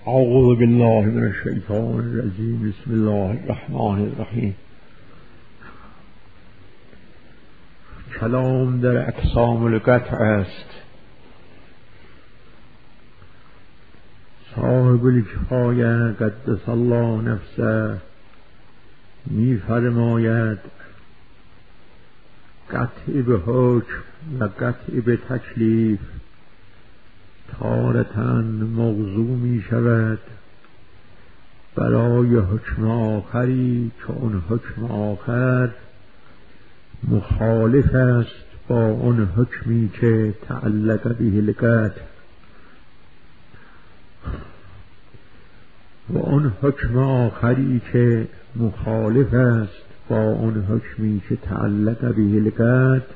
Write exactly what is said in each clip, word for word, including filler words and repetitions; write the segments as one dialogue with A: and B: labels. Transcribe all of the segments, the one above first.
A: اعوذ بالله من الشیطان الرجیم. بسم الله الرحمن الرحیم. کلام در اقسام القطع است. صاحب الکفایه قدس الله نفسه می فرماید قطع به حکم و قطع به تکلیف تارتاً موضوع می شود برای حکم آخری که اون حکم آخر مخالف است با اون حکمی که تعلق به القطع و اون حکم آخری که مخالف است با اون حکمی که تعلق به القطع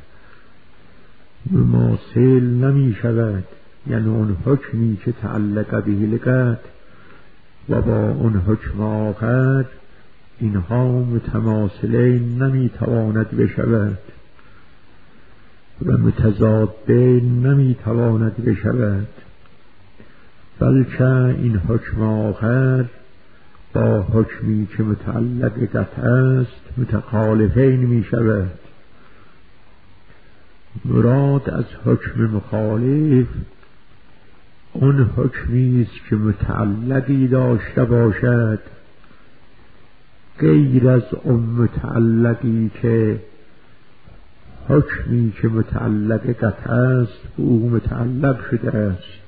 A: مماثل نمی شود. یعنی اون حکمی که تعلق به القطع و با اون حکم آخر اینها متماثلین نمی تواند بشود و متضادین نمی تواند بشود، بلکه این حکم آخر با حکمی که متعلق قطع است متخالفین می شود. مراد از حکم مخالف اون حکمی است که متعلقی داشته باشد غیر از اون متعلقی که حکمی که متعلق قطع است به او متعلق شده است.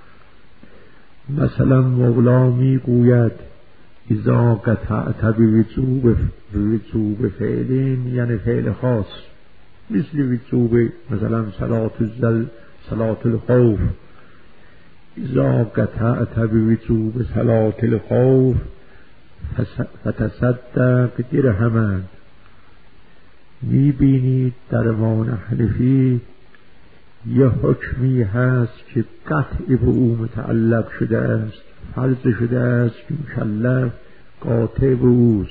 A: مثلا مولا می گوید اذا قطعت بوجوب بوجوب فعلین، یعنی فعل خاص، مثل وجوب مثلا صلاة الزل صلاة الخوف. اذا قطعت بوجوب صلاة الخوف فتصدق درهما. می بینید در امام حنفی یه حکمی هست که قطع به او متعلق شده است، فرض شده است که مکلف قاطع به اوست.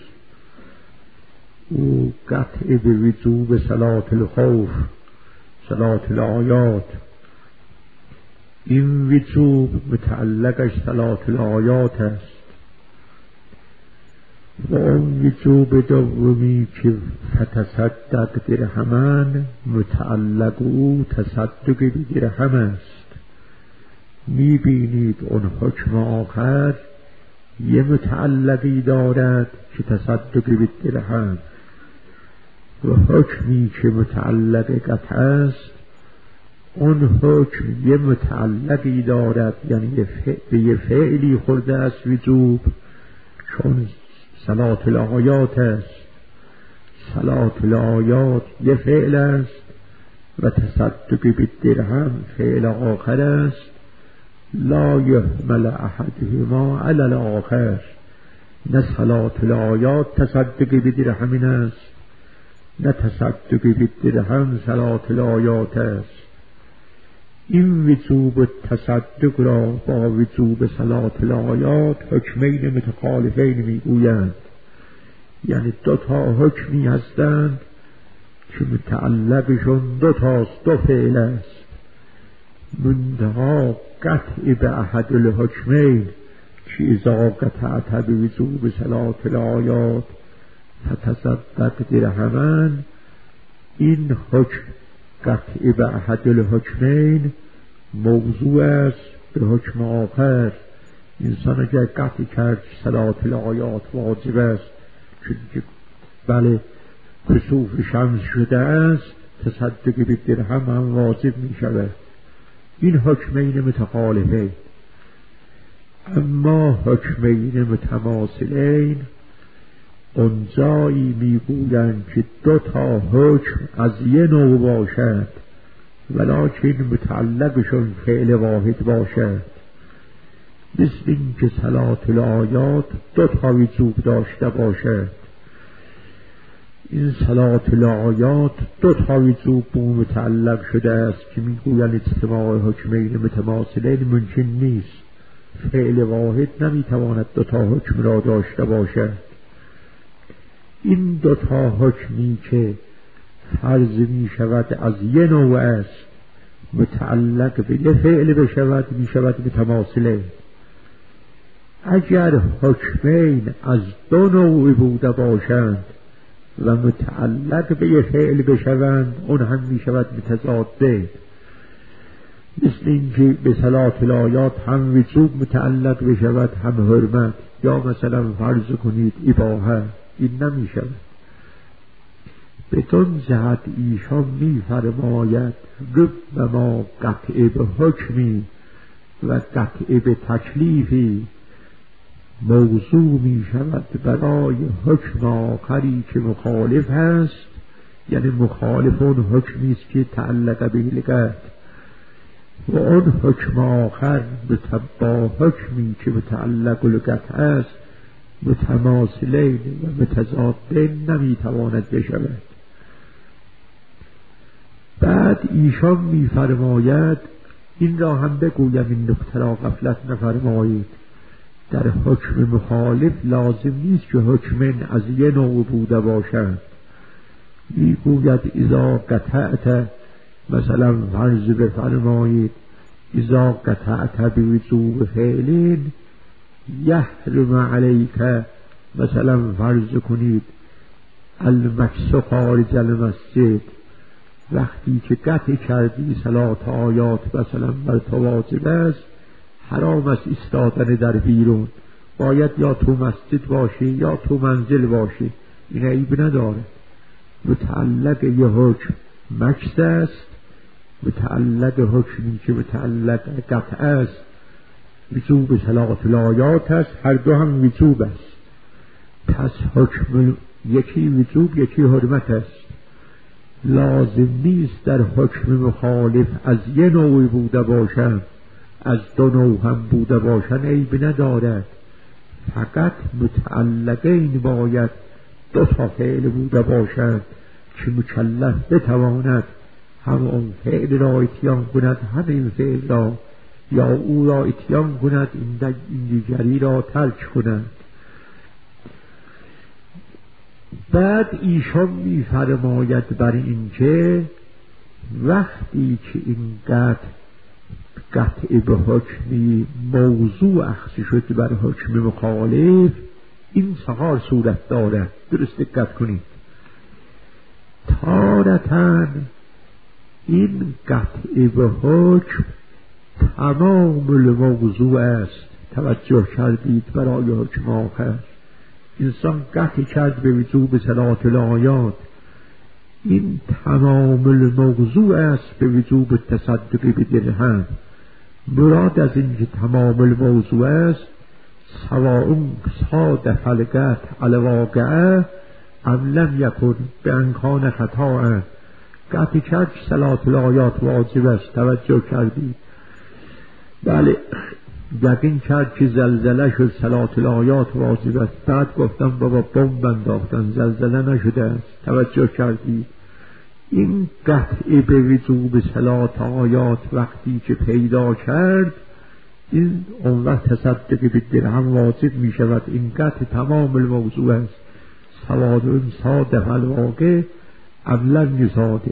A: او قطع به وجوب صلاة الخوف، صلاة الآیات. این وجوب متعلقش صلاة الآیات است و اون وجوب دومی که فتصدق درهمن متعلق او تصدق به درهم است. می بینید اون حکم آخر یه متعلقی دارد که تصدق به درهم و حکمی که متعلق قطع است اون حکم یه متعلقی دارد، یعنی به یه فعلی خورده است وجوب، چون صلاة الآیات است. صلاة الآیات یه فعل است و تصدق به درهم فعل آخر است. لا یحمل احدهما علی الاخر. نه صلاة الآیات تصدق به درهم است، نه تصدق به درهم صلاة الآیات است. این وجوب تصدق را با وجوب صلاة الآیات حکمین متخالفین میگویند. یعنی دو تا حکمی هستند که متعلقشون دو تاست، دو فعل است. منتها قطع به احد الحکمین که اذا قطعت به وجوب صلاة الآیات فتصدق درهما، این حکم قطع به احد الحکمین موضوع است به حکم آخر. انسان اگر قطع کرد صلاة الآیات واجب است چون بله کسوف شمس شده است، تصدق به درهم هم واجب می شود. این حکمین متخالفین. اما حکمین متماثلین اونجایی میگویند که دو تا حکم از یه نوع باشد ولکن متعلقشون فعل واحد باشد. مثل این که صلاة الآیات دو تا وجوب داشته باشد. این صلاة الآیات دو تا وجوب بو متعلق شده است که میگویند اجتماع حکمین متماثلین ممکن نیست. فعل واحد نمیتواند دو تا حکم را داشته باشد. این دو تا حکمی که فرض می شود از یه نوع است متعلق به یه فعل بشود می شود متماثله. اگر حکمین از دو نوع بوده باشند و متعلق به یک فعل بشوند، اون هم می شود متضاده. مثل اینکه به صلات الآیات هم وجوب متعلق بشود هم حرمت، یا مثلا فرض کنید اباحه، این نمی شود. بدون جهت ایشان می فرماید ربما قطع به حکمی و قطع به تکلیفی موضوع می شود برای حکم آخری که مخالف هست، یعنی مخالف اون حکمی است که تعلق به لغت، و اون حکم آخر با حکمی که متعلق به لغت است متماثلین و متضادین نمی تواند بشود. بعد ایشان می فرماید، این را هم بگویم این نکته را غفلت نفرمایید، در حکم مخالف لازم نیست که حکمین از یه نوع بوده باشند. می گوید اذا قطعت، مثلا فرض بفرمایید اذا قطعت بوجوب فعلین یحرم علیک، مثلا فرض کنید المکس خارج المسجد، وقتی که قطع کردی صلات آیات مثلا بر تو واجب است، حرام است ایستادن در بیرون، باید یا تو مسجد باشی یا تو منزل باشی، این عیب نداره. متعلق یه حکم مکس است، متعلق حکمی که متعلق قطع است وجوب صلات الآیات است، هر دو هم وجوب است. پس حکم یکی وجوب یکی حرمت است. لازم نیست در حکم مخالف از یه نوع بوده باشند، از دو نوع هم بوده باشند عیب ندارد. فقط متعلقین باید دو تا فعل بوده باشند که مکلف بتواند هم اون فعل را اتیان کند هم این فعل را، یا او را اتیان کند این دیگری را ترک کند. بعد ایشان می فرماید بر این که وقتی که این قطع قطع به حکمی موضوع اخذ شد بر حکم مخالف، این چهار صورت دارد، درست دقت کنید. تارتاً این قطع به حکم تمام الموضوع است، توجه کردید برای حکم آخر. انسان قطع کرد به وجوب صلات الآیات، این تمام الموضوع است به وجوب تصدق به درهم. مراد از این که تمام الموضوع است سواء صادف القطع الواقعه ام لم یکن بامکان خطا. قطع کرد صلات الآیات واجب است، توجه کردید. بله، یقین کرد که زلزله شد صلات الآیات واجب است، بعد گفتم بابا بمب انداختن زلزله نشده است، توجه کردید. این قطع به وجوب صلات آیات وقتی که پیدا کرد، این اون وقت تصدق به درهم واجب می شود. این قطع تمام الموضوع است، سواد اون صادف الواقع ام لم یصادف.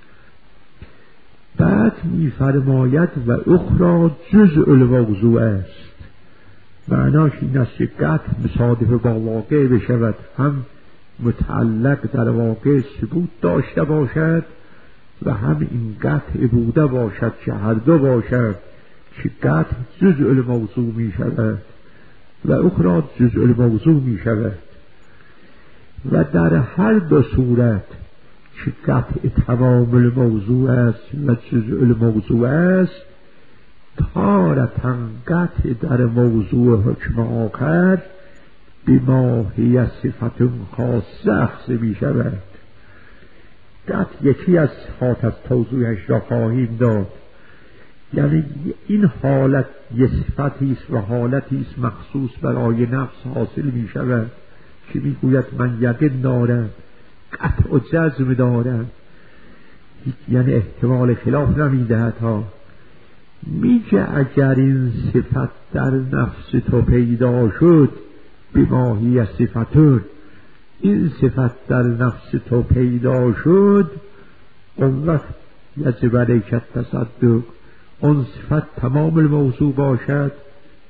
A: بعد می فرماید و اخرى جزء الموضوع است، معناش این است که قطع مصادف با واقع بشود، هم متعلق در واقع ثبوت داشته باشد و هم این قطع بوده باشد که هر دو باشد که قطع جزء الموضوع می شود و اخرى جزء الموضوع می شود. و در هر دو صورت که قطع تمام الموضوع است و جزء الموضوع است، تارتاً قطع در موضوع حکم آخر بما هی صفت خاصه اخذ می شود. قطع یکی از صفات از توضیحش را خواهیم داد، یعنی این حالت یه صفتی است و حالتی است مخصوص برای نفس حاصل می شود که می گوید من یقین دارم، قطع و جزم دارم، یعنی احتمال خلاف نمی دهد ها. میگه اگر این صفت در نفس تو پیدا شد بماهی صفتون، این صفت در نفس تو پیدا شد، اون وقت یجب علیک التصدق، اون صفت تمام الموضوع باشد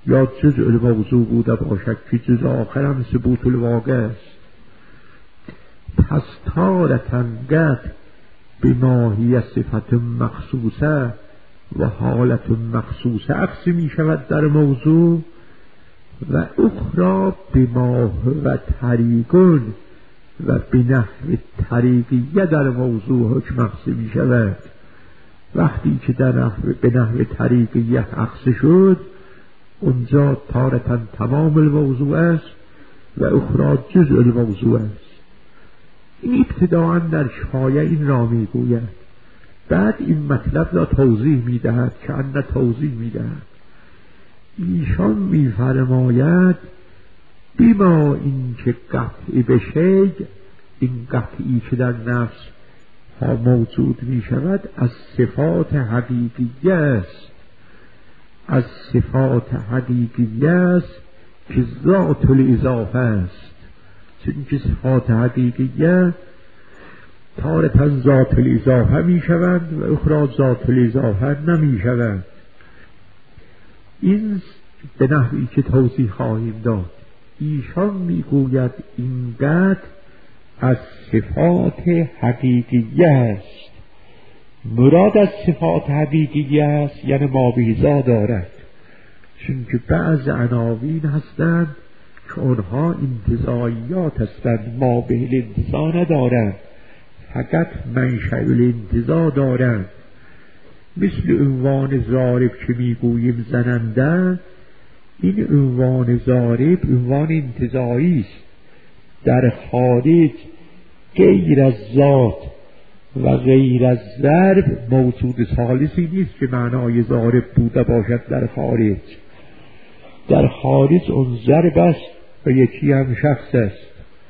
A: یا جزء الموضوع بوده باشد که جزء آخرم ثبوت الواقع است. پس تارتن گد به ماهی صفت مخصوصه و حالت مخصوصه عکس می شود در موضوع، و اخرى به ماه و طریقون و به نحو طریقیه در موضوع حکم عکس می شود. وقتی که در نحو به نحو طریقیه عکس شد، اونجا تارتاً تمام الموضوع است و اخرى جزء الموضوع است. این ابتداءً در شفایه این را می گوید، بعد این مطلب را توضیح می دهد که انه توضیح می دهد. ایشان می فرماید بیما این که قطعی بشه، این قطعی که در نفس ها موجود می شود از صفات حقیقیه است، از صفات حقیقیه است که ذات الاضافه است. چون که صفات حقیقیه تارتاً ذات الاضافه می شوند و اخرى ذات الاضافه نمی شوند. این به نحوی که توضیح خواهیم داد. ایشان می گوید این قد از صفات حقیقیه است. مراد از صفات حقیقیه است یعنی مابیزا دارد، چون که بعض عناوین هستند که اونها انتزاعیات هستند، ما به الانتزاع ندارند، فقط منشأ الانتزاع دارند. مثل عنوان ضارب که میگوییم زننده، این عنوان ضارب عنوان انتزاعی است، در خارج غیر از ذات و غیر از ضرب موجود ثالثی نیست که معنای ضارب بوده باشد در خارج. در خارج اون ضرب است و یکی هم شخص است.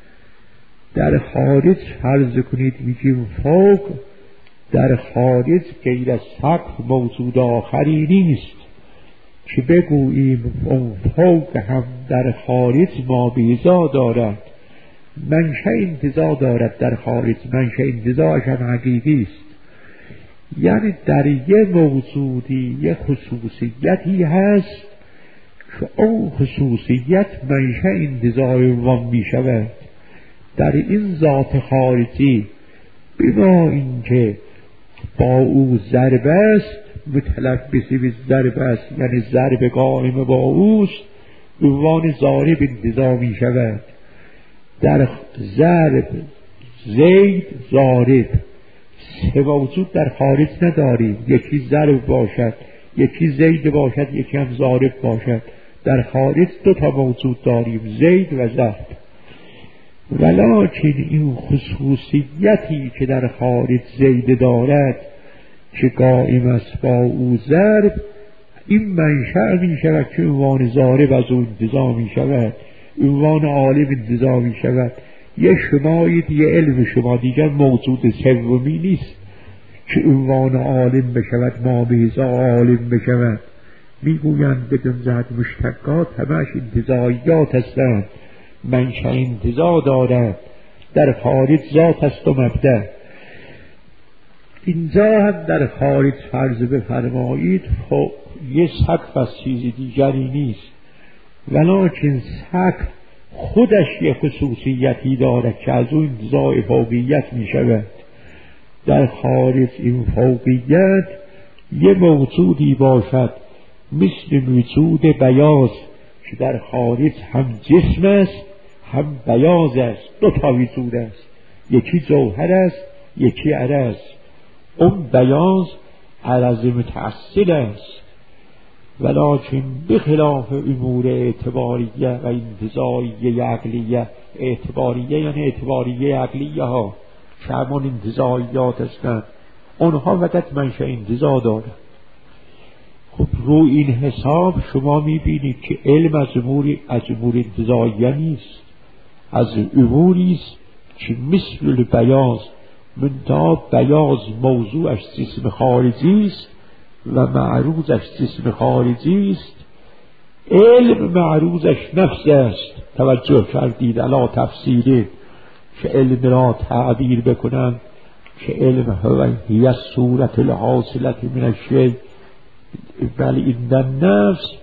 A: در خارج فرض کنید میگیم فوق، در خارج غیر از سقف موجود آخری نیست که بگوییم اون فوق هم در خارج مابیزا دارد، منشأ انتزاع دارد در خارج، منشأ انتزاعش هم حقیقی است. یعنی در یه موجودی یه خصوصیتی هست که اون خصوصیت منشأ انتزاع عنوان می شود. در این ذات خارجی بما اینکه با او ضرب است، متلبسی به ضرب است یعنی ضرب قائم با اوست، عنوان ضارب انتزاع می شود. در ضرب زید ضارب سه موجود در خارج نداریم، یکی ضرب باشد، یکی زید باشد، یکی هم ضارب باشد. در خارج دو تا موجود داریم، زید و ضرب. ولکن این خصوصیتی که در خارج زید دارد که قائم است با او ضرب، این منشأ می شود که عنوان ضارب از او انتزاع می شود، عنوان عالم انتزاع می شود. یه شمایید، یه علم شما دیگر موجود سومی نیست که عنوان عالم بشود، مابیزا عالم بشود. میگویند بدون جهت مشتقات همش انتزاعیات هستند، منشأ انتزاع دارد، در خارج ذات است و مبدأ. اینجا هم در خارج فرض بفرمایید خب یه سقف از چیز دیگری نیست، ولکن سقف خودش یه خصوصیتی دارد که از اون انتزاع فوقیت می شود. در خارج این فوقیت یه موجودی باشد مثل وجود بیاض که در خارج هم جسم است هم بیاض است، دو تا وجود است، یکی جوهر است یکی عرض. اون بیاض عرض متأصل است، ولکن بخلاف امور اعتباریه و انتزاعیه عقلیه، اعتباریه یعنی اعتباریه عقلیه ها که همون انتزاعیات هستند، اونها فقط منشأ انتزاع دارند. خب رو این حساب شما میبینید که علم از امور از امور انتزاعیه نیست، از اموری است که مثل البیاض، منتها بیاض موضوعش جسم خارجی است و معروضش جسم خارجی است، علم معروضش نفس است. توجه کردید علا تفسیره که علم را تعبیر بکنن که علم هی صورت الحاصلت من الشیء، ولی این در نفس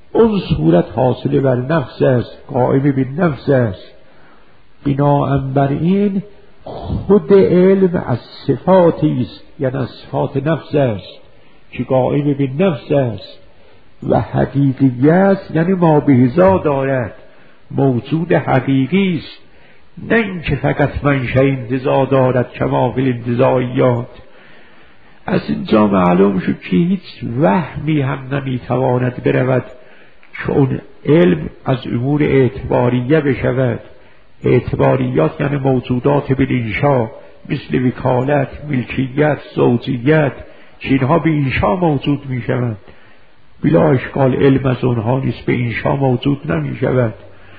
A: اون صورت حاصل بر نفس است، قائم به نفس است. بنابر این خود علم از صفاتی است، یعنی از صفات نفس است که قائم به نفس است و حقیقیت، یعنی ما به ذا دارد، موجود حقیقی است، نه اینکه فقط منشأ انتزاع دارد کما فی الانتزاعیات. از اینجا معلوم شد که هیچ وهمی هم نمیتواند برود چون علم از امور اعتباریه بشود. اعتباریات یعنی موجودات بالانشا، مثل وکالت، ملکیت، زوجیت، که اینها به انشا موجود می شود. بلا اشکال علم از اونها نیست، به انشا موجود نمی شود.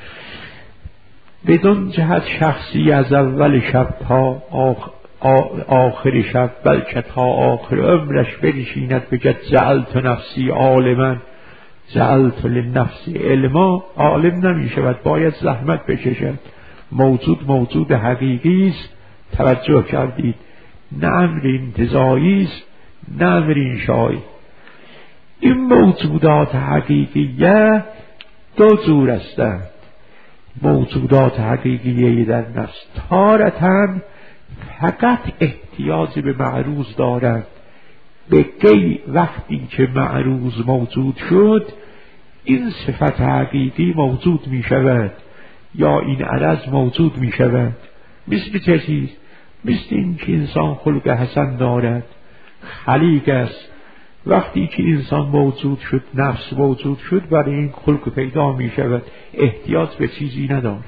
A: بدون جهت شخصی از اول شب تا آخر شب، بلکه تا آخر عمرش بنشیند بگد جعلت نفسی عالما جعلت للنفس علما، عالم نمی شود، باید زحمت بکشد. موجود موجود حقیقی است، توجه کردید، نه امر انتزاعی است نه امر انشایی. این موجودات حقیقیه دو جور هستند. موجودات حقیقیه در نفس تارتاً فقط احتیاج به معروض دارند، به گی وقتی که معروض موجود شد این صفت حقیقی موجود می شود یا این عرض موجود می شود. مثل چه چیز؟ مثل این که انسان خلق حسن دارد، خلیق است. وقتی که انسان موجود شد، نفس موجود شد، برای این خلق پیدا می شود، احتیاج به چیزی ندارد.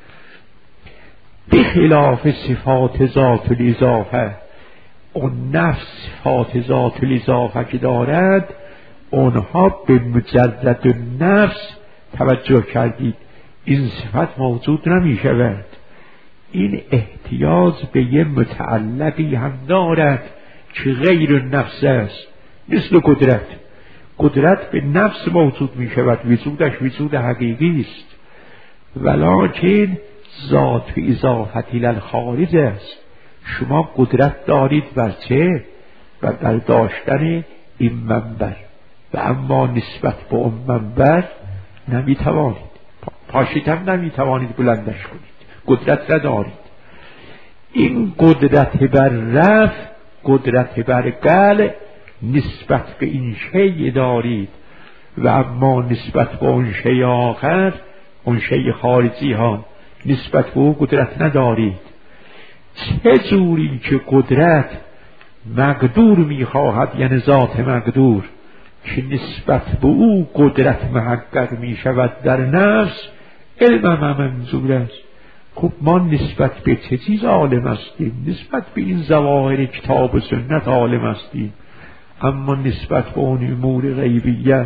A: بخلاف صفات ذات الاضافه، اون نفس صفات ذات الاضافه که دارد، اونها به مجرد نفس، توجه کردید، این صفت موجود نمی شود. این احتیاج به یه متعلقی هم دارد که غیر نفس است. مثل قدرت، قدرت به نفس موجود می شود، وجودش وجود حقیقی است، ولکن ذات و اضافتی للخارج است. شما قدرت دارید بر چه؟ و بر داشتن این منبر، و اما نسبت به اون منبر نمی توانید، پاشیدن نمی توانید بلندش کنید، قدرت ندارید. این قدرت بر رفع، قدرت بر قلع نسبت به این شیء دارید، و اما نسبت به اون شیء آخر، اون شیء خارجی ها، نسبت به او قدرت ندارید. چه جوری که قدرت مقدور میخواهد، یعنی ذات مقدور، که نسبت به او قدرت محقق میشود در نفس، علم هم منظور است. خب ما نسبت به چه چیز عالم هستیم؟ نسبت به این ظواهر کتاب و سنت عالم هستیم، اما نسبت به اون امور غیبیه،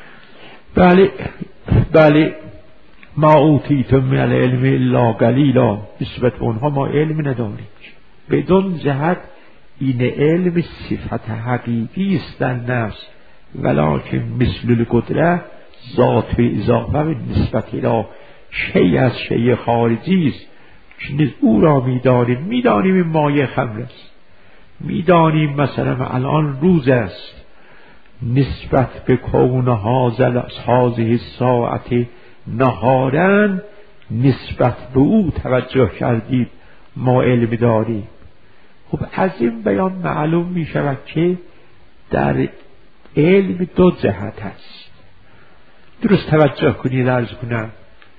A: بله بله، ما اوتیتم من العلم الا قلیلا، نسبت به اونها ما علم نداریم. بدون جهت این علم صفت حقیقی است در نفس، ولکن مثل القدره ذات و اضافه و نسبت الى شیء از شیء خارجی است که او را میدانیم. میدانیم این مایه خمر است، میدانیم مثلا الان روز است، نسبت به کون هذه ساعت نهارن، نسبت به او توجه کردید، ما علم داریم. خب از این بیان معلوم می شود که در علم دو جهت است. درست توجه کنید، عرض کنم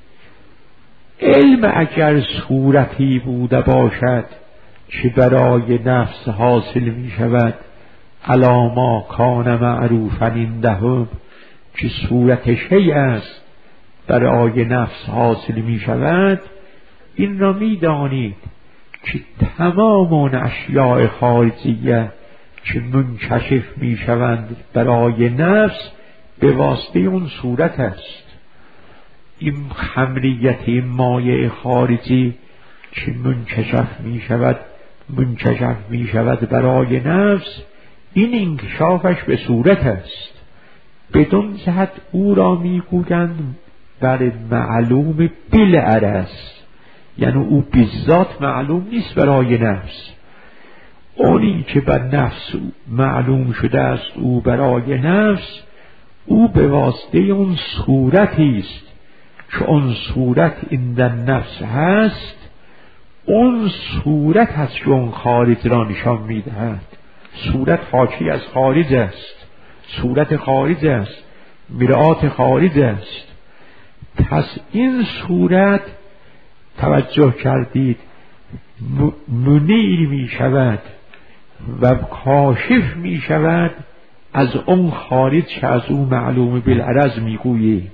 A: علم اگر صورتی بوده باشد که برای نفس حاصل می شود، الا ما کان معروفا عندهم، که صورت شیء است برای نفس حاصل می شود، این را می دانید که تمام اون اشیاء خارجیه که منکشف می شوند برای نفس به واسطه اون صورت است. این خمریت، این مایع خارجی که منکشف می شود منکشف می شود برای نفس، این انکشافش به صورت است. بدون جهت او را می گویند بر معلوم بالعرض، یعنی او بذات معلوم نیست برای نفس. اونی که بر نفس معلوم شده است او برای نفس، او به واسطه اون صورتی است که اون صورت این در نفس هست، اون صورت هست که اون خارج را نشان میدهد. صورت حاکی از خارج است، صورت خارج است، مرآت خارج است. پس این صورت توجه کردید منیر می شود و کاشف می شود از اون خارج که از اون معلوم بالعرض می گویی.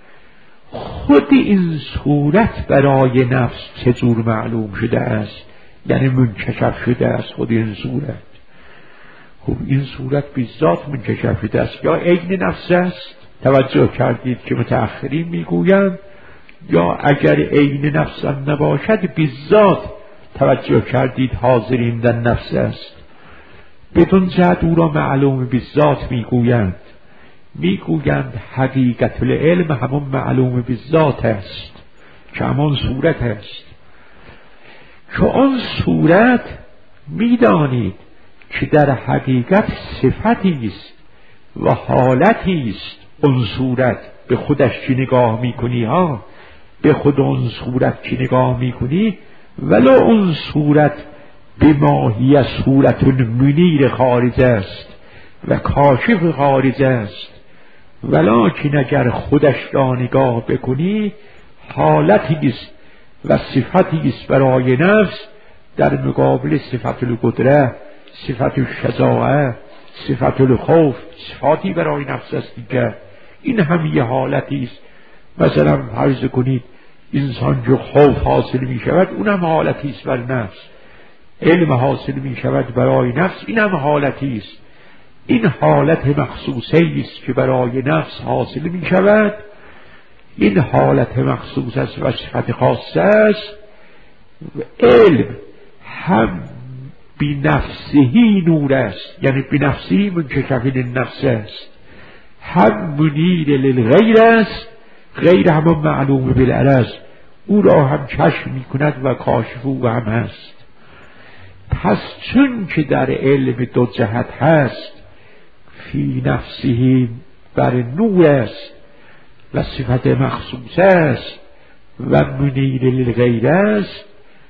A: خود این صورت برای نفس چجور معلوم شده است؟ یعنی منکشف شده است خود این صورت. خب این صورت بی‌ذات منکشف شده است، یا عین نفس است، توجه کردید که متأخرین میگویند، یا اگر عین نفس هم نباشد بی‌ذات توجه کردید حاضرین در نفس است. بدون جهت او را معلوم بی‌ذات میگویند. میگویند حقیقت العلم همون معلوم بی‌ذات است که همون صورت است، که آن صورت میدانید که در حقیقت صفتی است و حالتی است. اون صورت به خودش که نگاه میکنی ها، به خود اون صورت که نگاه میکنی، ولو اون صورت به ماهی صورت منیر خارج است و کاشف خارج است، ولکن اگر خودش را نگاه بکنی حالتی است و صفتی است برای نفس در مقابل صفت القدره، صفت الشجاعه، صفت الخوف، صفاتی برای نفس است دیگر. این هم یه حالتی است. مثلا فرض کنید انسان جو خوف حاصل می شود، اونم حالتی است بر نفس. علم حاصل می شود برای نفس، این هم حالتی است. این حالت مخصوصه است که برای نفس حاصل می شود. این حالت مخصوص است و صفت خاصه است. علم هم بی نفسهی نور است، یعنی بی نفسهی منکشف للنفس است، هم منیر للغیر است، غیر همون معلوم بالعرض، او را هم کشف می کند و کاشف او هم هست. پس چون که در علم دو جهت هست، فی نفسه بر نور است و صفت مخصوص است و منیر للغیر است،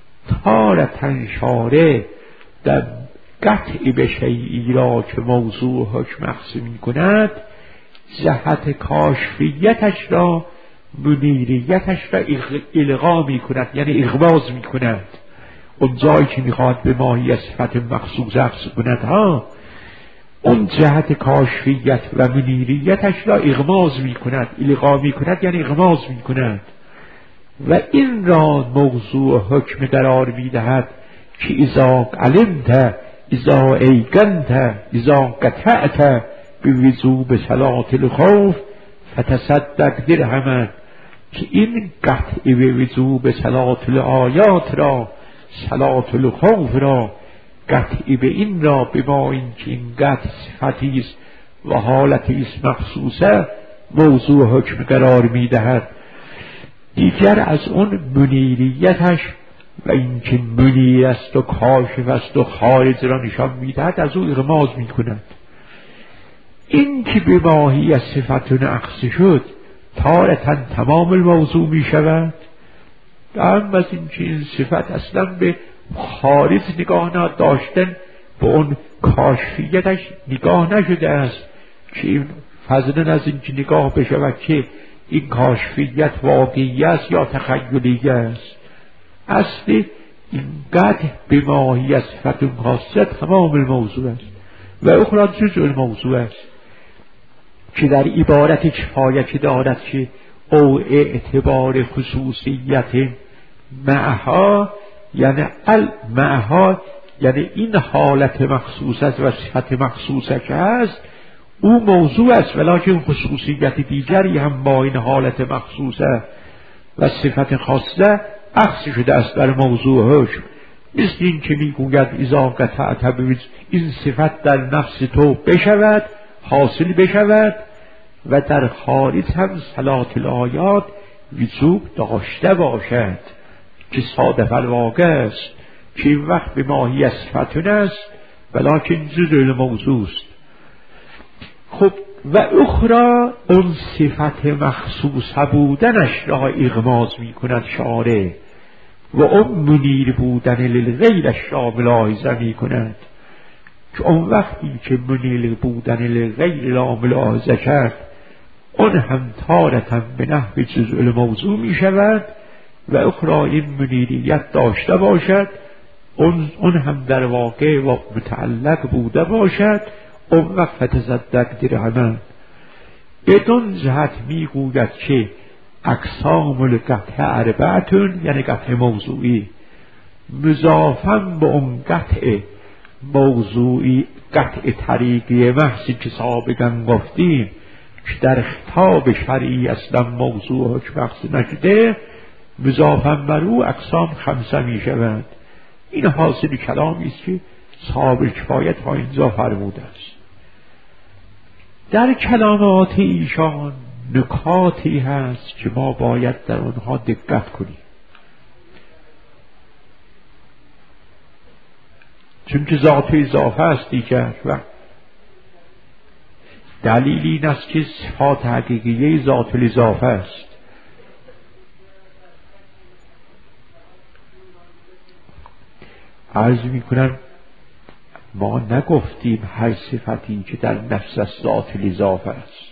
A: تارة شاره در قطع به شیئی را که موضوع حکم اخذ می کند، جهت کاشفیتش را، منیریتش را الغا می کند، یعنی اغماض می کند. اون جایی که می خواهد به ماهی صفت مخصوص اخذ کند ها، اون جهت کاشفیت و منیریتش را اغماض می کند، الغا می کند یعنی اغماض می کند. و این را موضوع حکم قرار می دهد که اذا علمت، اذا ایقنت، اذا قطعت بوجوب صلاة الخوف فتصدق درهما، که این قطع به وجوب صلاة الآیات را، صلاة الخوف را، قطع به این را، به ما این که این قطع صفتی است و حالتی است مخصوصه، موضوع حکم قرار می دهد. دیگر از اون منیریتش و اینکه منیر است و کاشف است و خارج را نشان میدهد، از او اغماض می کند. این که به ماهی از صفت نقص شد تارتاً تمام الموضوع می شود، هم از این که این صفت اصلا به خارج نگاه نداشتن، به اون کاشفیتش نگاه نشده است، که این فضلا از این که نگاه بشود که این کاشفیت واقعی است یا تخیلی است. اصل این قطع به ماهی از صفت خاصه تمام الموضوع است و اخرى جزء الموضوع است، که در عبارت کفایت دارد که او اعتبار خصوصیت معها، یعنی المعها یعنی این حالت مخصوص است و صفت مخصوصه که هست، او موضوع است، ولیکن خصوصیت دیگری هم با این حالت مخصوصه و صفت خاصه اخذ شده است در موضوع حکم. مثل این که میگوید اذا قطعت بوجوب، این صفت در نفس تو بشود، حاصل بشود و در خارج هم صلاة الآیات وجوب داشته باشد، که صادف الواقع است، که این وقت به ماهی از صفتون است ولیکن جزء الموضوع است. خب و اخرى اون صفت مخصوصه بودنش را اغماض می کند شارع و اون منیر بودن للغیرش را ملاحظه می کند که اون وقتی که منیر بودن للغیر را ملاحظه کرد اون هم تارتاً به نحو جزء الموضوع می شود و اخرى این منیریت داشته باشد اون, اون هم در واقع و متعلق بوده باشد اون وقت تصدق درهمان. بدون جهت می گوید که اقسام القطع اربعتون، یعنی قطع موضوعی مضافاً به اون قطع موضوعی قطع طریقی محضی که سابقاً گفتیم که در خطاب شرعی اصلا موضوع حکم مقصود نشده، مضافاً بر او اقسام خمسه می شود. این حاصل کلامی است که صاحب کفایت ها اینجا فرموده است. در کلامات ایشان نکاتی هست که ما باید در آنها دقت کنیم، چون که ذات اضافه است دیگر و دلیل این است که صفات حقیقیه ذات الاضافه است. عرض می کنم ما نگفتیم هر صفتی که در نفس از ذات الاضافه است.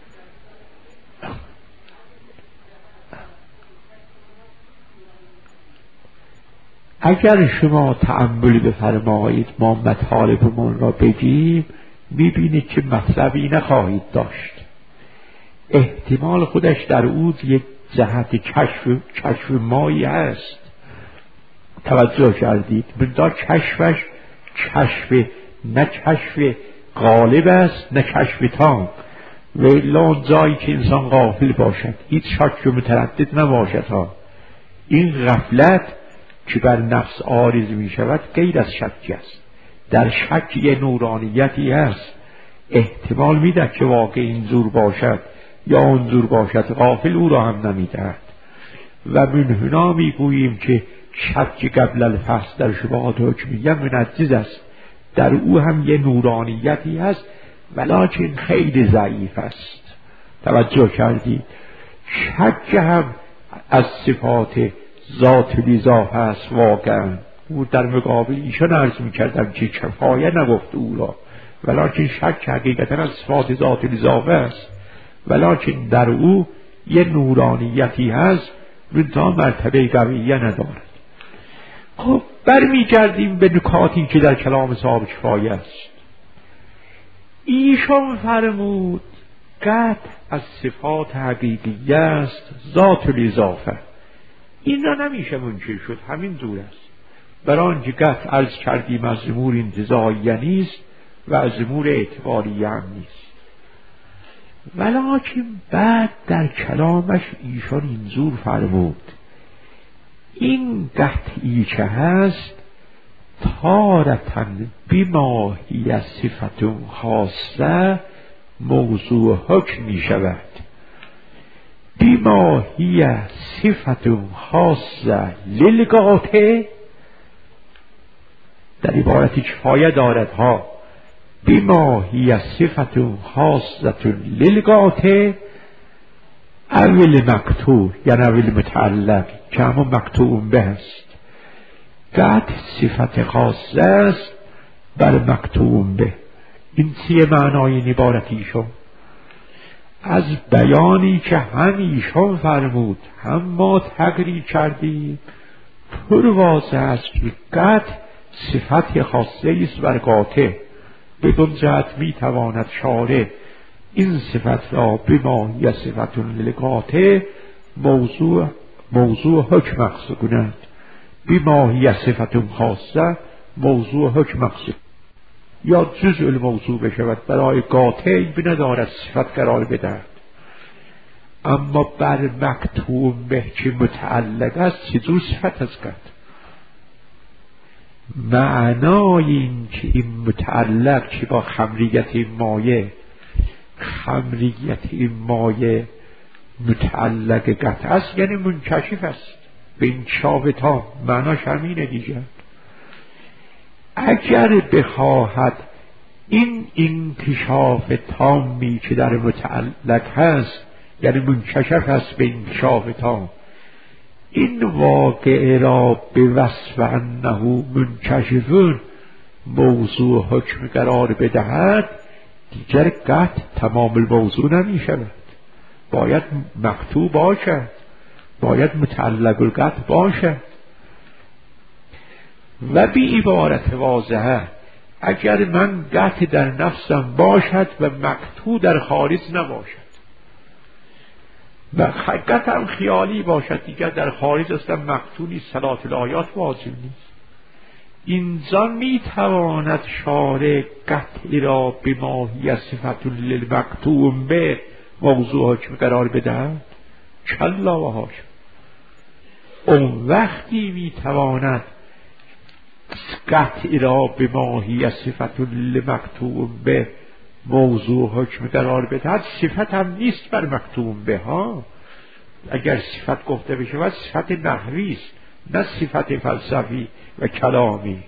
A: اگر شما تأمل بفرمایید ما مطالبمون را بگیم میبینید که مطلبی نخواهید داشت. احتمال خودش در او یک جهت کشف کشف مایی هست. توجه کردید؟ بنده کشفش کشف نه کشف غالب است نه کشف تام و الا جایی که انسان غافل باشد هیچ شک و متردد نباشد ها. این غفلت که بر نفس عارض می شود غیر از شک است. در شک یه نورانیتی هست، احتمال میده که واقع اینجور باشد یا اونجور باشد، غافل او را هم نمیدهد. و من هنا میگوییم که شک قبل الفحص در شبهات حکمیه منجز است، در او هم یه نورانیتی هست ولکن خیلی ضعیف است. توجه کردید؟ شک هم از صفات ذات الاضافه است واقعا. او در مقابل ایشان عرض میکردم که کفایه نگفت او را، ولکن شک حقیقتا از صفات ذات الاضافه است ولکن در او یه نورانیتی هست منتها مرتبه قویه ندارد. خب برمیگردیم به نکاتی که در کلام صاحب کفایه است. ایشان فرمود قطع از صفات حقیقیه است ذات الاضافه. این را نمیشه منکر شد، همین دور است. برای آنکه قطع عرض کردیم از امور انتزاعیه نیست و از امور اعتباریه هم نیست. ولکن بعد در کلامش ایشان اینجور فرمود این قطعی که هست تارتن بما هی صفت خاصه موضوع حکم می شود. بما هی صفت خاصه للقاطع، در عبارتی کفایه دارد ها، بما هی صفت خاصه للقاطع اول مقطوع، یعنی اول متعلق که همون مقطوع به است. قطع صفت خاصه است بر مقطوع به. این چیه معنای این عبارت ایشون؟ از بیانی که هم ایشون فرمود هم ما تقریر کردیم پر واضح است که قطع صفت خاصه است بر قاطع. بدون جهت می تواند شارع این صفت را بما هی صفت للقاطع موضوع موضوع حکم مقصود کند. بما هی صفت خاصه موضوع حکم مقصود یا جزء الموضوع بشود، برای قاطع بندارد صفت قرار بدهد. اما بر مقطوع به که متعلق است چجور صفت از قطع؟ معنای این که این متعلق که با خمریت این مایه، خمریت این مایه متعلق قطع است یعنی منکشف است به این شابتا، معناش همینه دیگر. اگر بخواهد این انکشاف تامی که در متعلق هست، یعنی منکشف هست به انکشاف تام، این واقعه را به وصف انه منکشفون موضوع حکم قرار بدهد، دیگر قطع تمام الموضوع نمی شود. باید مقطوع باشد، باید متعلق القطع باشد. و بی عبارت واضحه، اگر من قطع در نفسم باشد و مقطوع در خارج نباشد و قطع هم خیالی باشد، دیگر در خارج اصلا مقطوع نیست، صلات الآیات واجب نیست. اینجا می تواند شارع قطع را به ماهیت صفت للمقطوع به موضوع حکم قرار بدهد؟ کلا و حاشا. اون وقتی می تواند قطع را به ماهیت صفت للمقطوع به موضوع حکم قرار بدهد، صفت هم نیست بر مقطوع به ها. اگر صفت گفته بشه و صفت نحوی است، نه صفت فلسفی و کلامی،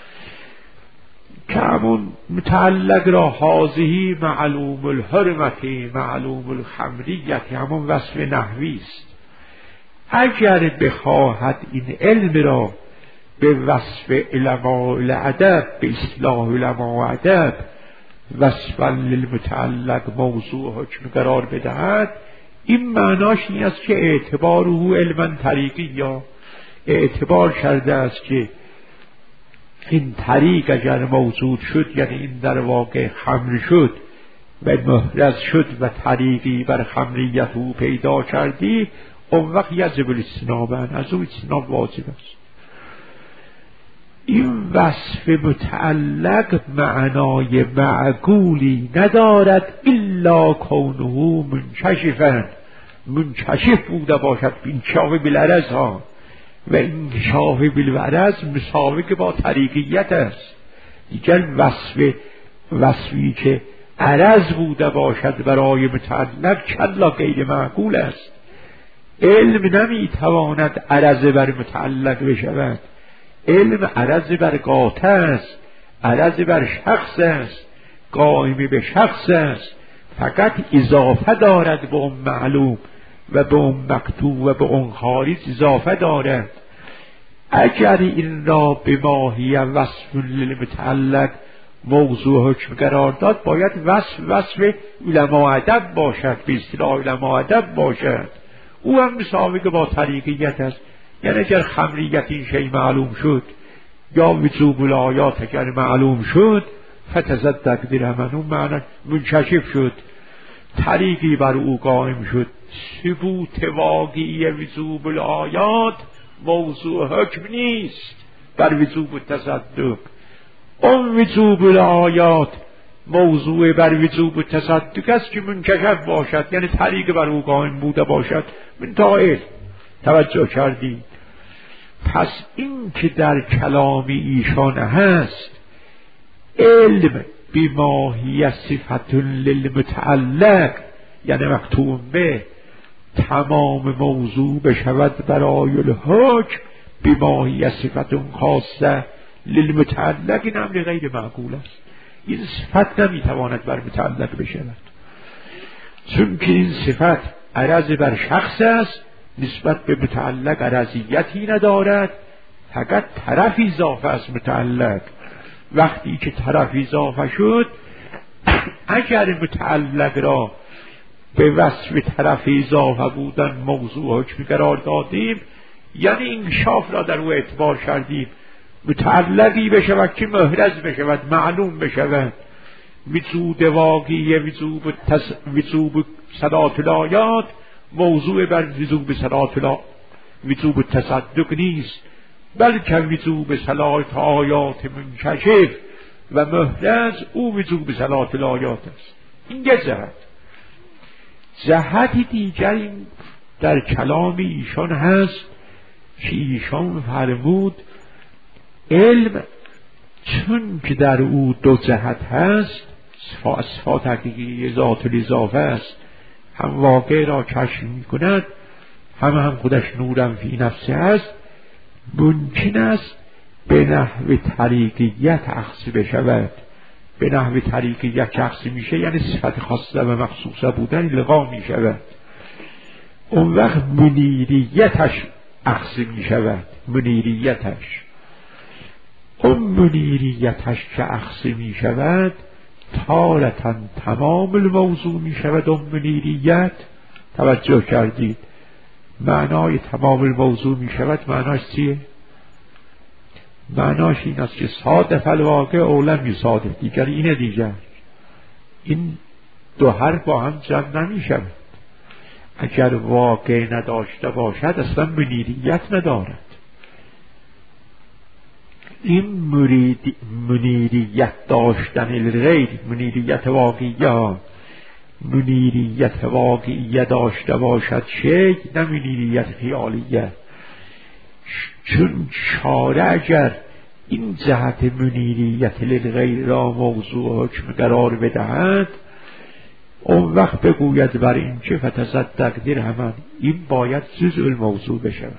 A: که همون متعلق را حاضهی معلوم الحرمتی معلوم الخمریتی، همون وصف نحوی است. اگر بخواهد این علم را به وصف علماء الادب، به اصطلاح علماء ادب، وصفا للمتعلق موضوع حکم قرار بدهد، این معناش این است که اعتبار او علما طریقی، یا اعتبار کرده است که این طریق اگر موجود شد، یعنی این در واقع خمر شد و محرز شد و طریقی بر خمریت او پیدا کردی، اون وقت یجب الاجتناب، از او اجتناب واجب است. این وصف متعلق معنای معقولی ندارد الا کونه منکشفا، منکشف بوده باشد، انکشاف بالعرض ها، و انکشاف بالعرض مساوی با طریقیت است. دیگر وصف وصفی که عرض بوده باشد برای متعلق کلا غیر معقول است. علم نمیتواند عرض بر متعلق بشود. علم عرض بر قاطع است، عرض بر شخص است، قائم به شخص است، فقط اضافه دارد به اون معلوم و به اون مقطوع و به اون خارج اضافه دارد. اگر این را به ماهی وصف للمتعلق موضوع حکم قرار داد، باید وصف وصف علماء ادب باشد، به اصطلاح علماء ادب باشد. او هم مساوی با طریقیت است. یعنی اگر خمریت این شی معلوم شد، یا وجوب الآیات اگر معلوم شد، فتصدق برهمن، اون معنی منکشف شد، طریقی بر او قائم شد. ثبوت واقعی وجوب الآیات موضوع حکم نیست بر وجوب التصدق. اون وجوب الآیات موضوع بر وجوب التصدق است که منکشف باشد، یعنی طریق بر او قائم بوده باشد. من تا علم توجه کردی؟ پس این که در کلام ایشان هست، علم بماهی صفت للمتعلق، یعنی مقطوع به، تمام موضوع بشود برای الحکم بماهی صفت خاصه للمتعلق، این امر غیر معقول است. این صفت نمیتواند بر متعلق بشود، چون که این صفت عرض بر شخص است، نسبت به متعلق عرضیتی ندارد، فقط طرف اضافه از متعلق. وقتی که طرف اضافه شد، اگر متعلق را به وصف طرف اضافه بودن موضوع حکم قرار دادیم، یعنی انکشاف را در او اعتبار کردیم، متعلقی بشود که محرز بشود، معلوم بشود. وجود واقعی وجوب تس... وجوب صلات الآیات موضوع بر وجوب صلات الآیات وجوب تصدق نیست، بلکه وجوب صلات آیات منکشف و محرز او وجوب صلات الآیات است. این یه جهت. جهت دیگر این در کلام ایشان هست که ایشان فرمود علم چون که در او دو جهت هست، صفات حقیقی ذات الاضافه است، هم واقع را کشف می کند، هم هم خودش نورم فی نفسه است، ممکن است به نحو طریقیت اخذ بشود، به نحو طریقیت شخصی میشه یعنی صفت خاصه و مخصوصه بودن الغا میشود. اون وقت منیریتش اخذ میشود. منیریتش اون منیریتش که اخذ میشود تارتاً تمام الموضوع میشود. اون منیریت توجه کردید معنای تمام الموضوع میشود معناش چیه؟ معناش این است که صادف الواقع اولم یصادف، دیگر اینه دیگر این دو حرف با هم جمع نمیشود. اگر واقع نداشته باشد اصلا منیریت ندارد. این مرید منیریت داشتن الغیر، منیریت واقعیه، منیریت واقعیه داشته باشد شیء، نه منیریت خیالیه. چون چاره اگر این جهت منیریت للغیر را موضوع حکم قرار بدهد اون وقت بگوید بر این که فتصدق درهما، این باید جزء الموضوع بشود.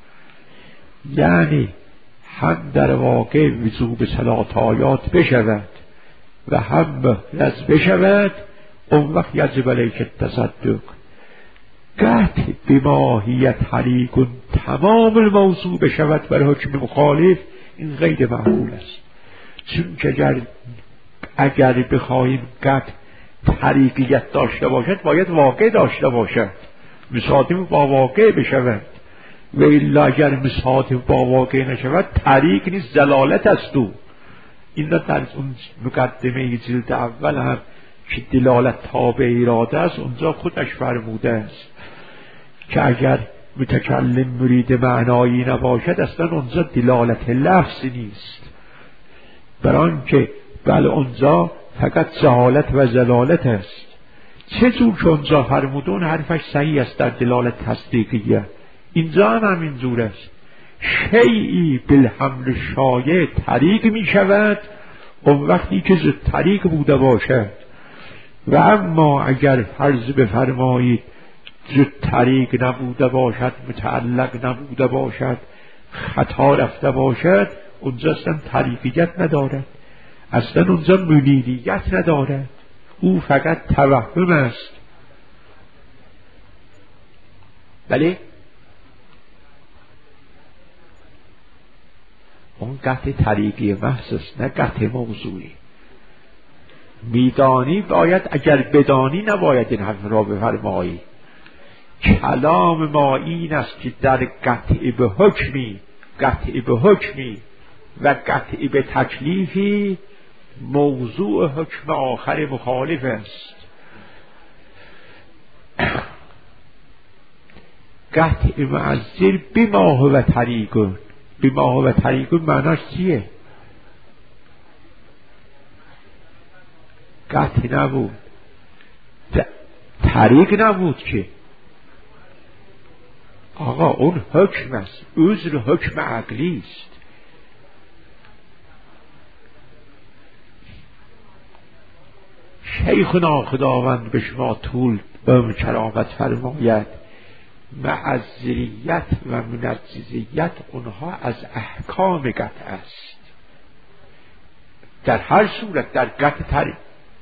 A: یعنی هم در واقع وضوع به صلات آیات بشود و هم محرز بشود. اون وقت یجب علیک التصدق. قطع بماهیت حریق تمام الموضوع بشود بر حکم مخالف، این غیر معقول است. چون که اگر اگر بخواهیم قطع طریقیت داشته باشد باید واقع داشته باشد، مصادف با واقع بشود. و الا اگر مصادف با واقع نشود طریق نیست، دلالت است. او این در اون مقدمه جلد اول هم که دلالت تابع اراده است اونجا خودش فرموده است که اگر متکلم مرید معنایی نباشد اصلا اونجا دلالت لفظی نیست، بران که بل اونجا فقط جهالت و زلالت است. چطور که اونجا فرمودون حرفش صحیح است در دلالت تصدیقیه، اینجا هم همین جور است. شیئی بالحمل شایع طریق می شود اون وقتی که زد طریق بوده باشد. و اما اگر فرض بفرمایید زد طریق نبوده باشد، متعلق نبوده باشد، خطا رفته باشد، اونجا اصلا طریقیت ندارد، اصلا اونجا منیریت ندارد، او فقط توهم است. بله اون قطع طریقی محض است، نه قطع موضوعی. میدانی باید، اگر بدانی نباید این حرف را بفرمایی. کلام ما این است که در قطع به حکمی، قطع به حکمی و قطع به تکلیفی موضوع حکم آخر مخالف است. قطع معذر بما هو طریقون، بما هو طریقون معناش چیه؟ قطع نبود، طریق نبود که آقا اون حکم است، عذر حکم عقلی است. شیخنا خداوند به شما طول به کرامت فرماید معذریت و منجزیت اونها از احکام قطع است. در هر صورت در قطع طریق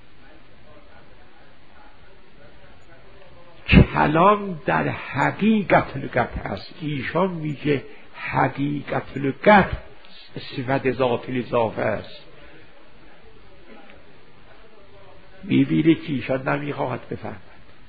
A: کلام در حقیقت القطع است. ایشان میگه حقیقت القطع صفت ذات الاضافه است. میبینه که ایشان نمیخواهد بفهمد.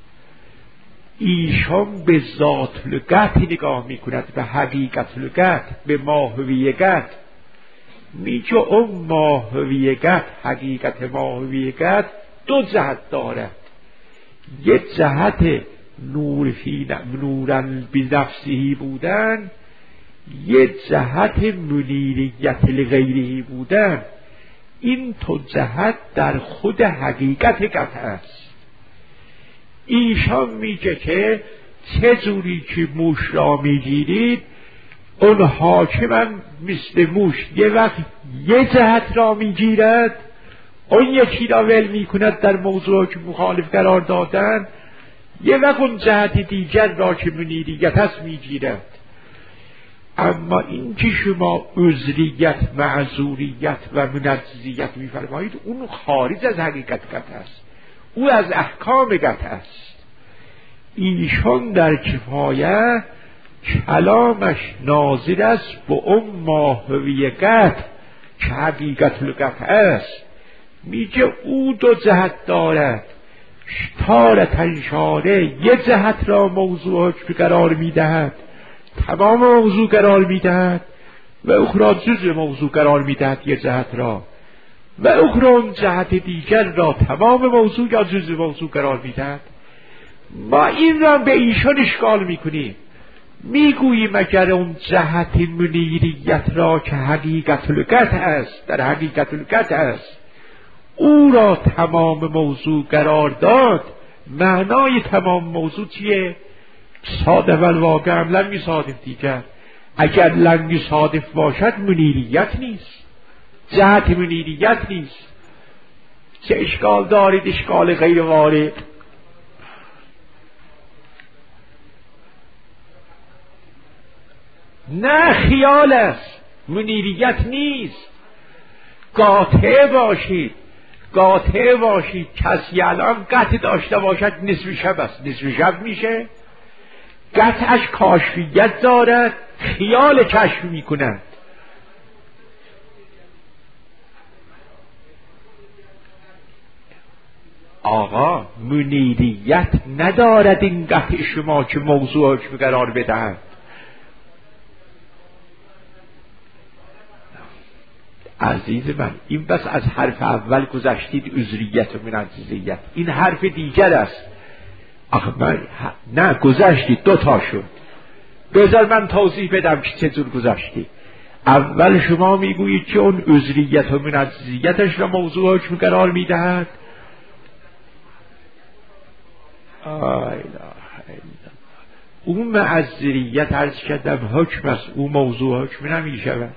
A: ایشان به ذات القطع نگاه میکند، به حقیقت القطع، به ماهویت. میگه اون ماهویت، حقیقت ماهویت دو جهت دارد. یک جهت نور فی نورن بنفسهی بودن، یک جهت منیریت لغیرهی بودن. این تو جهت در خود حقیقت قطع است. ایشان میگه که چه جوری که موش را میگیرید اون حاکمم مثل موش یه وقت یه جهت را میگیرد، اون یکی را ول میکند در موضوع که مخالف قرار دادن، یه وقت اون جهت دیگر را که منیریت است میگیرد. اما این که شما عذریت، معذوریت و منجزیت میفرمایید اون خارج از حقیقت قطع است، او از احکام قطع است. ایشان در کفایه کلامش ناظر است به اون ماهوی قطع که حقیقت القطع است. میگه او دو جهت دارد، تارة شارع یک جهت را موضوع حکم قرار میدهد، تمام موضوع قرار میدهد، و اخرى جزء موضوع قرار میدهد یک جهت را، و اخرى جهت دیگر را تمام موضوع یا جزء موضوع قرار میدهد. ما این را به ایشان اشکال میکنیم، میگوییم اگر اون جهت منیریت را که حقیقت القطع است، در حقیقت القطع است، او را تمام موضوع قرار داد، معنای تمام موضوع چیه؟ صادف الواقع هم لم یصادف دیگر. اگر لم یصادف باشد منیریت نیست، جهت منیریت نیست. چه اشکال دارید؟ اشکال غیر وارد. نه خیال است، منیریت نیست. قاطع باشید، قاطع باشید. کسی الان قطع داشته باشد نصف شب است، نصف شب میشه. قطعش کاشفیت دارد، خیال کشف میکنند. آقا منیریت ندارد این قطع شما که موضوع حکم قرار بدهند. عزیز من، این بس از حرف اول گذشتید، عذریت و منجزیت. این حرف دیگر است. آخه من نه گذشتید، دو تا شد. بذار من توضیح بدم که چطور گذشتید. اول شما میگویید که اون عذریت و منجزیتش را موضوع حکم قرار میدهد. اون معذریت عرض کردم حکم است، اون موضوع حکم نمیشود.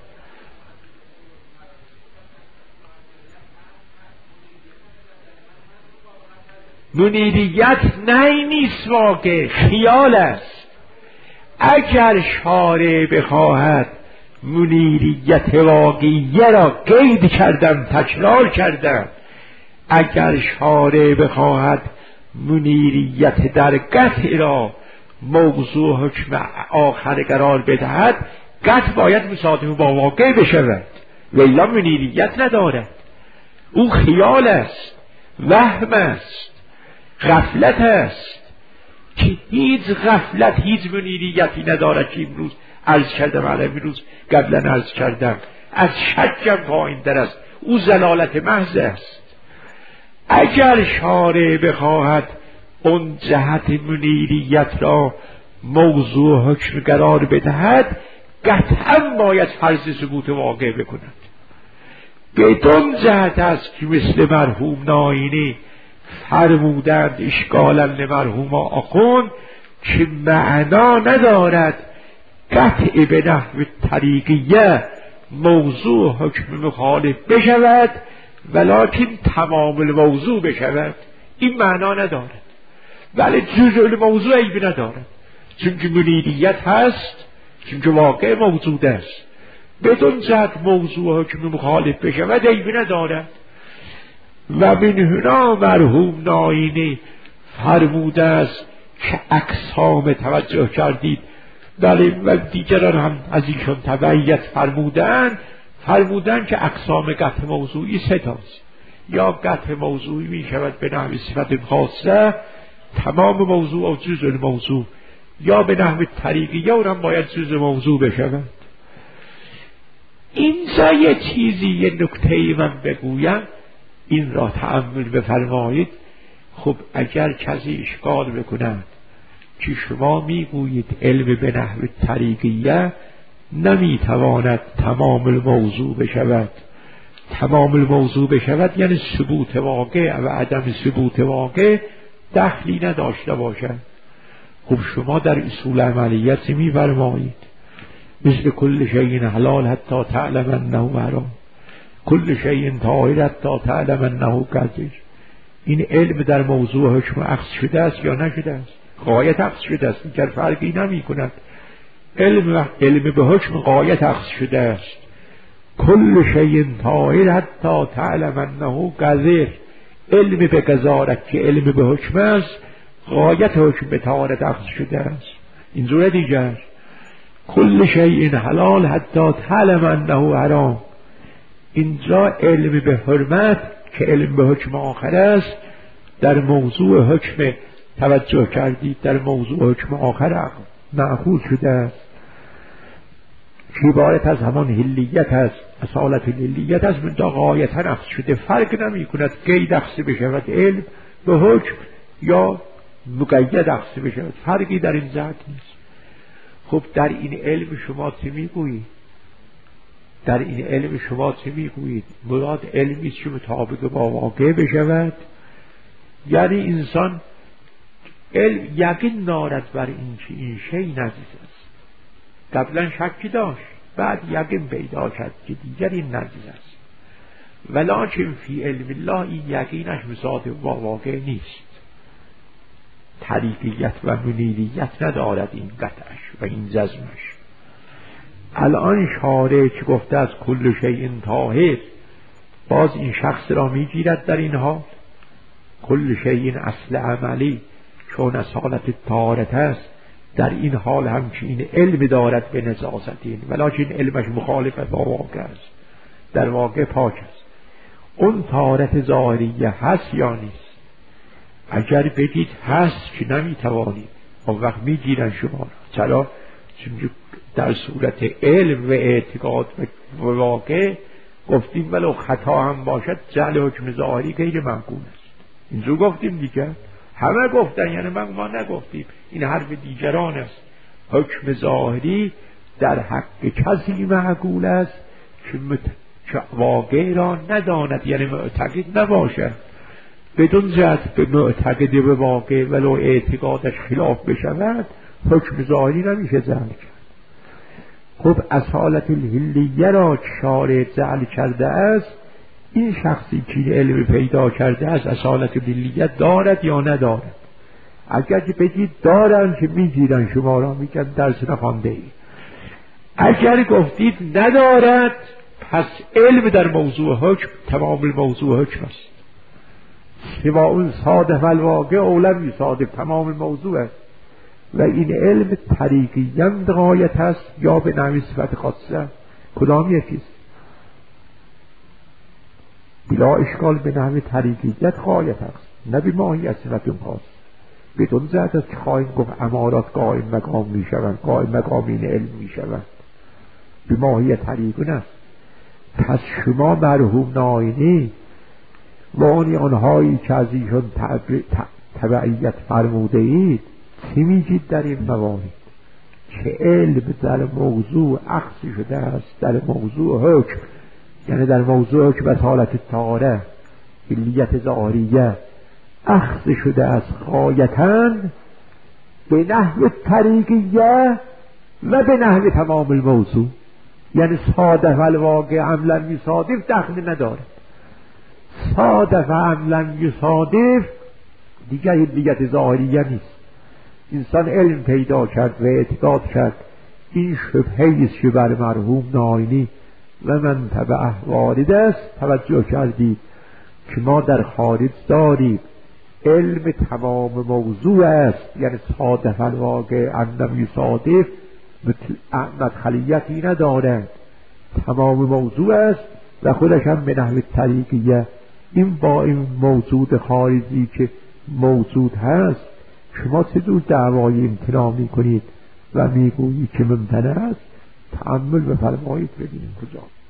A: منیریت نه نیست، واقع خیال است. اگر شارع بخواهد منیریت واقعیه را قید کردم، تکرار کردم، اگر شارع بخواهد منیریت در قطع را موضوع حکم آخر قرار بدهد، قطع باید مصادف با واقع بشود، ولی منیریت ندارد. او خیال است، وهم است، غفلت است که هیچ غفلت، هیچ منیریتی ندارد که امروز عرض کردم، علی امروز قبلا عرض کردم، از شکم پایین در است. او ضلالت محض است. اگر شارع بخواهد اون جهت منیریت را موضوع حکم قرار بدهد، قطعا باید فرض ثبوت واقع بکند. بدون جهت است که مثل مرحوم ناینی فرمودند اشکالا لمرحوم آخوند که معنا ندارد قطع به نحو طریقیه موضوع حکم مخالف بشود ولکن تمام الموضوع بشود. این معنا ندارد، ولی جزء الموضوع عیبی ندارد، چون که منیریت هست، چون که واقع موجود است. بدون جهت موضوع حکم مخالف بشود عیبی ندارد. و من هنا مرحوم ناینی فرموده است که اقسام توجه کردید، بله، و دیگران هم از ایشان تبعیت فرمودن فرمودن که اقسام قطع موضوعی سه تاست. یا قطع موضوعی می شود به نحو صفت خاصه، تمام موضوع و جزء الموضوع، یا به نحو طریقیه اونم باید جزء موضوع بشود. اینجا یه چیزی، یه نکته‌ای من بگویم، این را تأمل بفرمایید. خب اگر کسی اشکال بکند که شما میگویید علم به نحو طریقیه نمیتواند تمام الموضوع بشود، تمام الموضوع بشود یعنی ثبوت واقع و عدم ثبوت واقع دخلی نداشته باشد. خب شما در اصول عملیت میفرمایید مثل کل شیء حلال حتی تعلم انه حرام، کل شیء طاهر حتی تعلم انه قذر. این علم در موضوع حکم اخذ شده است یا نشده است؟ غایت اخذ شده است، دیگر فرقی نمی کند. علم علم به حکم غایت اخذ شده است. کل شیء طاهر حتی تعلم انه قذر. علم به قذارت که علم به حکم است، غایت حکم به طهارت اخذ شده است. اینجور دیگر کل شیء حلال حتی تعلم انه حرام. اینجا علم به حرمت که علم به حکم آخر است، در موضوع حکم توجه کردید، در موضوع حکم آخر معقول شده است که عبارت از همان حلیت است، اصالت حلیت است، من تا غایتا اخذ شده. فرق نمی کند قید اخذ بشود علم به حکم یا مقید اخذ بشود، فرقی در این ذات نیست. خب در این علم شما چه میگویید؟ در این علم شما چه میگویید؟ مراد علمی است که مطابق با واقع بشود؟ یعنی انسان علم یقین دارد بر این که این شی نجس است، قبلا شکی داشت، بعد یقین پیدا کرد که دیگر این نجس است، ولکن فی علم الله این یقینش مصادف با واقع نیست، طریقیت و منیریت ندارد این قطعش و این جزمش. الان شارع که گفته از کل شیء طاهر، باز این شخص را میگیرد در این حال. کل شیء اصل عملی چون اصالت طهارت است، در این حال هم که این علم دارد به نجاست این، ولکن علمش مخالف با واقع است، در واقع پاک است. اون طهارت ظاهریه هست یا نیست؟ اگر بگید هست که نمیتوانید، اون وقت میگیرن شما را. چرا؟ چون در صورت علم و اعتقاد و واقع گفتیم ولو خطا هم باشد جعل حکم ظاهری غیر منقول است. اینجور گفتیم دیگر، همه گفتن، یعنی من ما نگفتیم، این حرف دیگران است. حکم ظاهری در حق کسی معقول است که مت... واقع را نداند، یعنی معتقد نباشد، بدون جهت به معتقد به واقع ولو اعتقادش خلاف بشود حکم ظاهری نمیشه جعل کرد. خب اصالت الحلیه را شارع جعل کرده است، این شخصی که علم پیدا کرده است اصالت الحلیه دارد یا ندارد؟ اگر که بگید دارن که میگیرن شما را، میگن درس نخوانده ای. اگر گفتید ندارد، پس علم در موضوع حکم تمام الموضوع حکم است، سوا اون صادف الواقع اولوی صادف تمام موضوع است. و این علم طریقیاً غایت است یا به نحو صفت خاصه؟ کدام یکیست؟ بلا اشکال به نحو طریقیت غایت است، نه به ماهیت صفت خاص. بدون ذات است که خواهیم گفت امارات قائم مقام می شوند، قائم مقام این علم می شوند، به ماهیت طریقون است. پس شما مرحوم ناینی و آنی آنهایی که از ایشان تبعیت فرموده اید چی میگید در این موارد؟ که علم در موضوع اخذ شده است، در موضوع حکم، یعنی در موضوع حکم اصالت طهاره حلیت ظاهریه اخذ شده است غایتاً به نحو طریقیه و به نحو تمام الموضوع، یعنی صادف الواقع عملا یصادف دخل ندارد. صادف عملا یصادف دیگر حلیت ظاهریه نیست. انسان علم پیدا کرد و اعتقاد کرد، این شبهه است که بر مرحوم ناینی و من تبعه وارد است. توجه کردید که ما در خارج داریم علم تمام موضوع است، یعنی صادف الواقع عندم یصادف مدخلیتی ندارد، تمام موضوع است و خودش هم به نحو طریقیه. این با این موجود خارجی که موجود هست شما چه جور دعوای امتناع می کنید و می گویید که ممتنع است؟ تأمل بفرمایید ببینیم کجا.